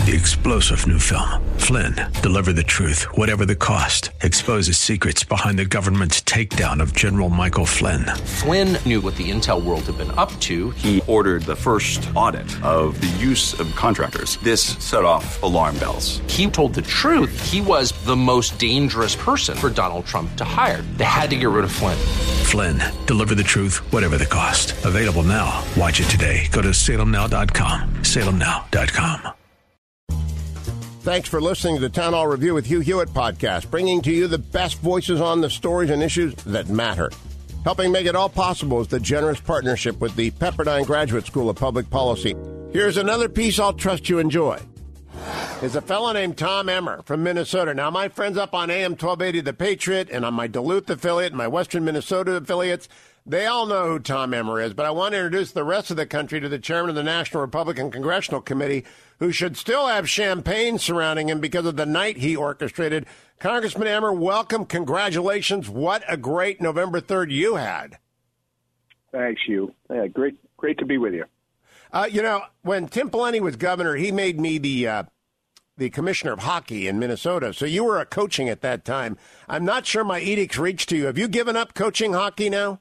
The explosive new film, Flynn, deliver the truth, whatever the cost, exposes secrets behind the government's takedown of General Michael Flynn. Flynn knew what the intel world had been up to. He ordered the first audit of the use of contractors. This set off alarm bells. He told the truth. He was the most dangerous person for Donald Trump to hire. They had to get rid of Flynn. Flynn, deliver the truth, whatever the cost. Available now. Watch it today. Go to salemnow.com. salemnow.com. Thanks for listening to the Town Hall Review with Hugh Hewitt podcast, bringing to you the best voices on the stories and issues that matter. Helping make it all possible is the generous partnership with the Pepperdine Graduate School of Public Policy. Here's another piece I'll trust you enjoy. Is a fellow named Tom Emmer from Minnesota. Now, my friends up on AM 1280 The Patriot and on my Duluth affiliate and my Western Minnesota affiliates, they all know who Tom Emmer is, but I want to introduce the rest of the country to the chairman of the National Republican Congressional Committee, who should still have champagne surrounding him because of the night he orchestrated. Congressman Emmer, welcome. Congratulations. What a great November 3rd you had. Thanks, Hugh. Yeah, great to be with you. When Tim Pawlenty was governor, he made me the commissioner of hockey in Minnesota. So you were coaching at that time. I'm not sure my edicts reached to you. Have you given up coaching hockey now?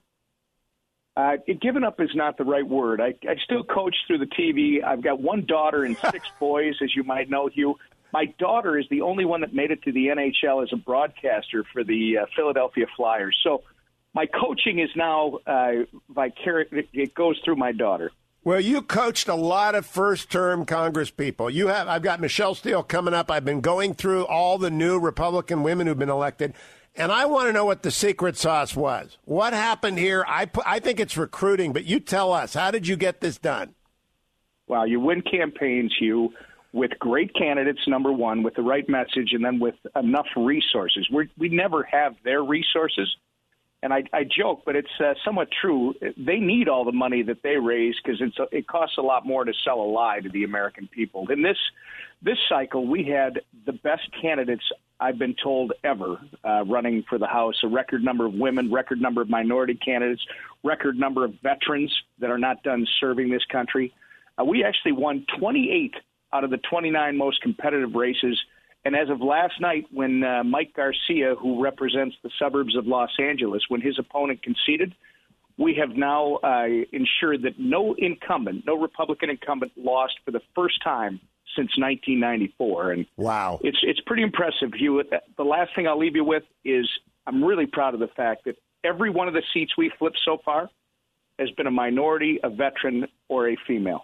Given up is not the right word. I still coach through the TV. I've got one daughter and 6 boys, as you might know, Hugh. My daughter is the only one that made it to the NHL as a broadcaster for the Philadelphia Flyers. So my coaching is now vicarious. It goes through my daughter. Well, you coached a lot of first-term Congress people. I've got Michelle Steele coming up. I've been going through all the new Republican women who've been elected. And I want to know what the secret sauce was. What happened here? I think it's recruiting, but you tell us. How did you get this done? Well, you win campaigns, Hugh, with great candidates, number one, with the right message, and then with enough resources. We never have their resources. And I joke, but it's somewhat true. They need all the money that they raise because it costs a lot more to sell a lie to the American people. In this cycle, we had the best candidates, I've been told, ever running for the House. A record number of women, record number of minority candidates, record number of veterans that are not done serving this country. We actually won 28 out of the 29 most competitive races. And as of last night, when Mike Garcia, who represents the suburbs of Los Angeles, when his opponent conceded, we have now ensured that no Republican incumbent lost for the first time since 1994. And wow, it's pretty impressive, Hugh. The last thing I'll leave you with is I'm really proud of the fact that every one of the seats we flipped so far has been a minority, a veteran, or a female.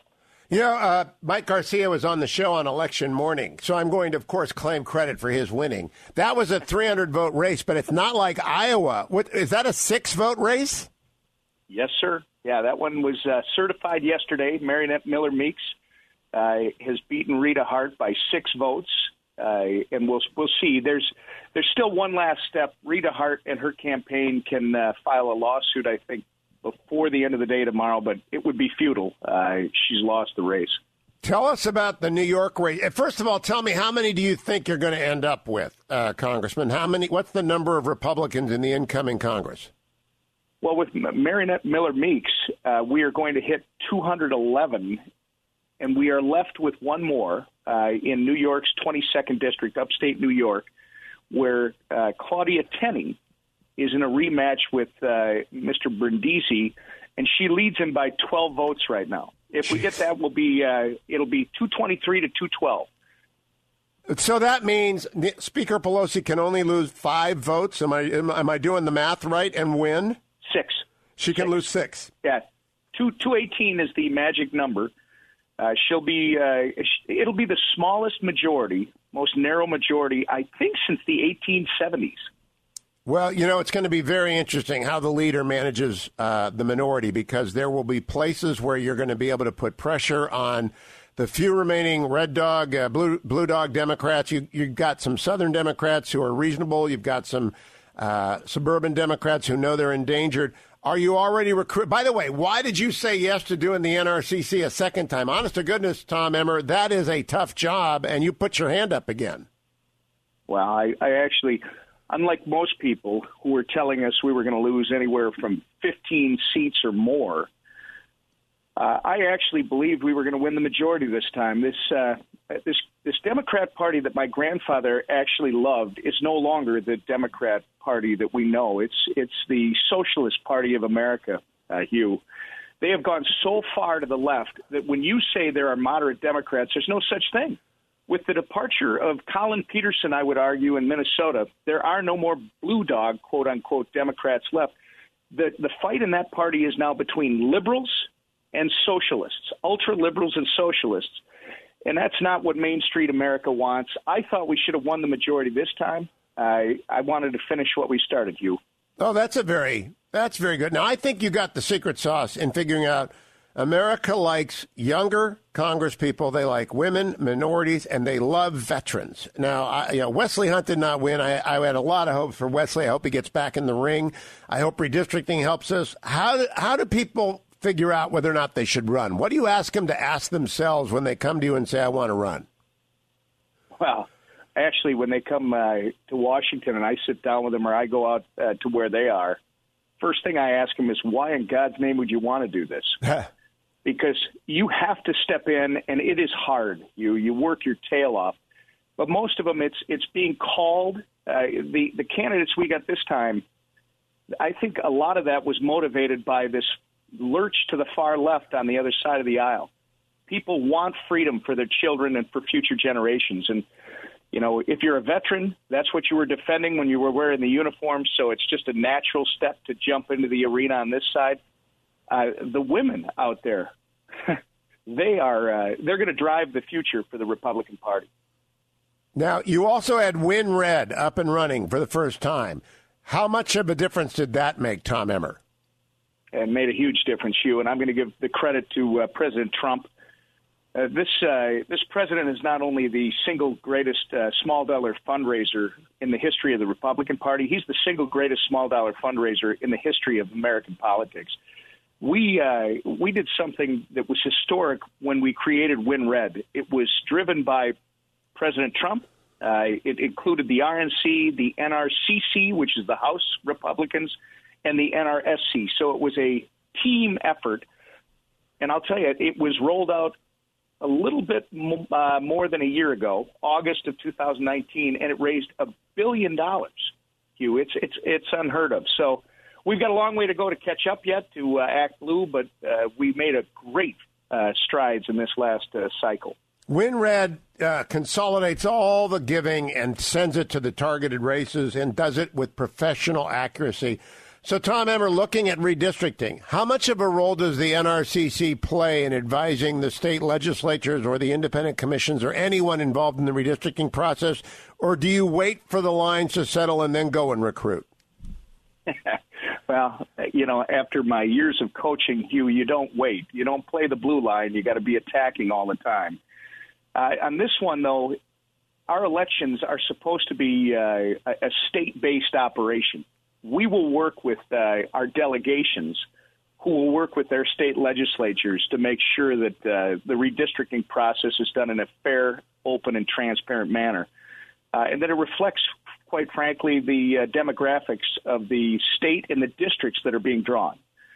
Mike Garcia was on the show on election morning, so I'm going to, of course, claim credit for his winning. That was a 300-vote race, but it's not like Iowa. Is that a 6-vote race? Yes, sir. Yeah, that one was certified yesterday. Marinette Miller-Meeks has beaten Rita Hart by 6 votes, and we'll see. There's still one last step. Rita Hart and her campaign can file a lawsuit, I think, before the end of the day tomorrow, but it would be futile. She's lost the race. Tell us about the New York race. First of all, tell me, how many do you think you're going to end up with, Congressman? What's the number of Republicans in the incoming Congress? Well, with Marinette Miller-Meeks, we are going to hit 211, and we are left with one more in New York's 22nd District, upstate New York, where Claudia Tenney is in a rematch with Mr. Brindisi, and she leads him by 12 votes right now. If we get that, it'll be 223 to 212. So that means Speaker Pelosi can only lose 5 votes. Am I doing the math right? And win 6. She can lose 6. Yeah, 218 is the magic number. It'll be the smallest majority, most narrow majority, I think, since the 1870s. Well, it's going to be very interesting how the leader manages the minority, because there will be places where you're going to be able to put pressure on the few remaining red dog, blue dog Democrats. You've got some Southern Democrats who are reasonable. You've got some suburban Democrats who know they're endangered. Are you already recruiting? By the way, why did you say yes to doing the NRCC a second time? Honest to goodness, Tom Emmer, that is a tough job, and you put your hand up again. Well, I actually, unlike most people who were telling us we were going to lose anywhere from 15 seats or more, I actually believed we were going to win the majority this time. this Democrat Party that my grandfather actually loved is no longer the Democrat Party that we know. It's the Socialist Party of America, Hugh. They have gone so far to the left that when you say there are moderate Democrats, there's no such thing. With the departure of Colin Peterson, I would argue, in Minnesota, there are no more blue dog, quote-unquote, Democrats left. The fight in that party is now between liberals and socialists, ultra-liberals and socialists. And that's not what Main Street America wants. I thought we should have won the majority this time. I wanted to finish what we started, Hugh. Oh, that's very good. Now, I think you got the secret sauce in figuring out America likes younger Congress people. They like women, minorities, and they love veterans. Now, Wesley Hunt did not win. I had a lot of hope for Wesley. I hope he gets back in the ring. I hope redistricting helps us. How do people figure out whether or not they should run? What do you ask them to ask themselves when they come to you and say, I want to run? Well, actually, when they come to Washington and I sit down with them or I go out to where they are, first thing I ask them is, why in God's name would you want to do this? Because you have to step in, and it is hard. You work your tail off. But most of them, it's being called. The candidates we got this time, I think a lot of that was motivated by this lurch to the far left on the other side of the aisle. People want freedom for their children and for future generations. And, if you're a veteran, that's what you were defending when you were wearing the uniform. So it's just a natural step to jump into the arena on this side. The women out there, they're going to drive the future for the Republican Party. Now, you also had Win Red up and running for the first time. How much of a difference did that make, Tom Emmer? It made a huge difference, Hugh, and I'm going to give the credit to President Trump. This president is not only the single greatest small dollar fundraiser in the history of the Republican Party, he's the single greatest small dollar fundraiser in the history of American politics. We did something that was historic when we created Win Red. It was driven by President Trump. It included the RNC, the NRCC, which is the House Republicans, and the NRSC. So it was a team effort. And I'll tell you, it was rolled out a little bit more than a year ago, August of 2019, and it raised $1 billion. Hugh, it's unheard of. So we've got a long way to go to catch up yet to Act Blue, but we made a great strides in this last cycle. Win Red consolidates all the giving and sends it to the targeted races and does it with professional accuracy. So, Tom Emmer, looking at redistricting, how much of a role does the NRCC play in advising the state legislatures or the independent commissions or anyone involved in the redistricting process, or do you wait for the lines to settle and then go and recruit? Well, after my years of coaching, Hugh, you don't wait. You don't play the blue line. You got to be attacking all the time. On this one, though, our elections are supposed to be a state-based operation. We will work with our delegations who will work with their state legislatures to make sure that the redistricting process is done in a fair, open, and transparent manner. And that it reflects, quite frankly, the demographics of the state and the districts that are being drawn.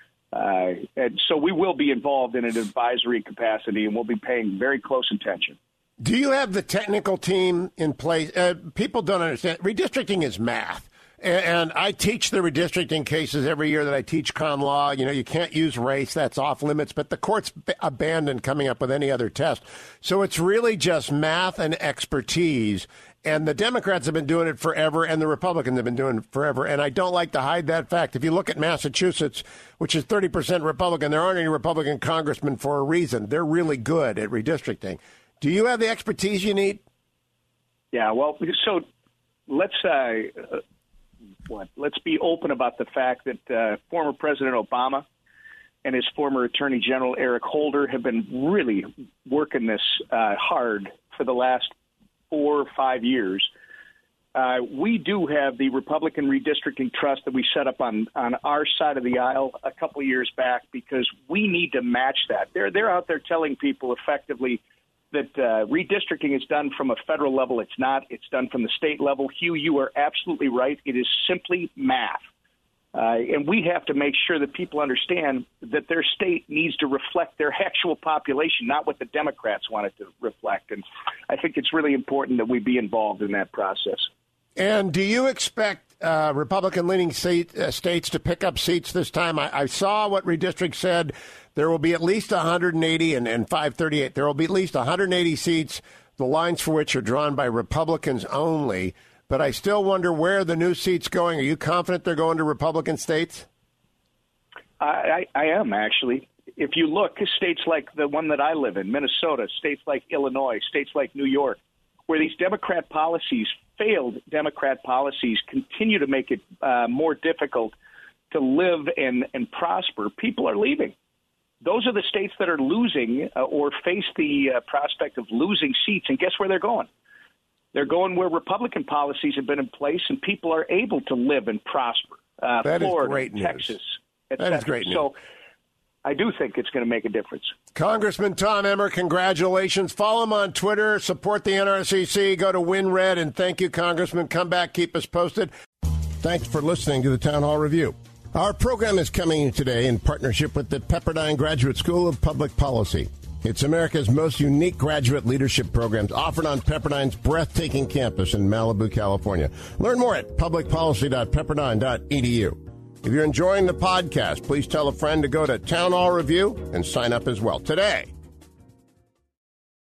And so we will be involved in an advisory capacity, and we'll be paying very close attention. Do you have the technical team in place? People don't understand. Redistricting is math. And I teach the redistricting cases every year that I teach con law. You can't use race. That's off limits. But the court's abandoned coming up with any other test. So it's really just math and expertise. And the Democrats have been doing it forever, and the Republicans have been doing it forever. And I don't like to hide that fact. If you look at Massachusetts, which is 30% Republican, there aren't any Republican congressmen for a reason. They're really good at redistricting. Do you have the expertise you need? Yeah, well, so let's be open about the fact that former President Obama and his former Attorney General Eric Holder have been really working this hard for the last 4 or 5 years. We do have the Republican Redistricting Trust that we set up on our side of the aisle a couple of years back because we need to match that. They're out there telling people effectively that redistricting is done from a federal level. It's not. It's done from the state level. Hugh, you are absolutely right. It is simply math. And we have to make sure that people understand that their state needs to reflect their actual population, not what the Democrats want it to reflect. And I think it's really important that we be involved in that process. And do you expect Republican-leaning states to pick up seats this time? I saw what Redistrict said. There will be at least 180 and 538. There will be at least 180 seats, the lines for which are drawn by Republicans only. But I still wonder where the new seat's going. Are you confident they're going to Republican states? I am, actually. If you look, states like the one that I live in, Minnesota, states like Illinois, states like New York, where these Democrat policies, failed Democrat policies, continue to make it more difficult to live and prosper, people are leaving. Those are the states that are losing or face the prospect of losing seats. And guess where they're going? They're going where Republican policies have been in place and people are able to live and prosper. That Florida, is great news. Texas, etc. That is great news. So I do think it's going to make a difference. Congressman Tom Emmer, congratulations. Follow him on Twitter. Support the NRCC. Go to WinRed. And thank you, Congressman. Come back. Keep us posted. Thanks for listening to the Town Hall Review. Our program is coming today in partnership with the Pepperdine Graduate School of Public Policy. It's America's most unique graduate leadership programs offered on Pepperdine's breathtaking campus in Malibu, California. Learn more at publicpolicy.pepperdine.edu. If you're enjoying the podcast, please tell a friend to go to Town Hall Review and sign up as well. Today,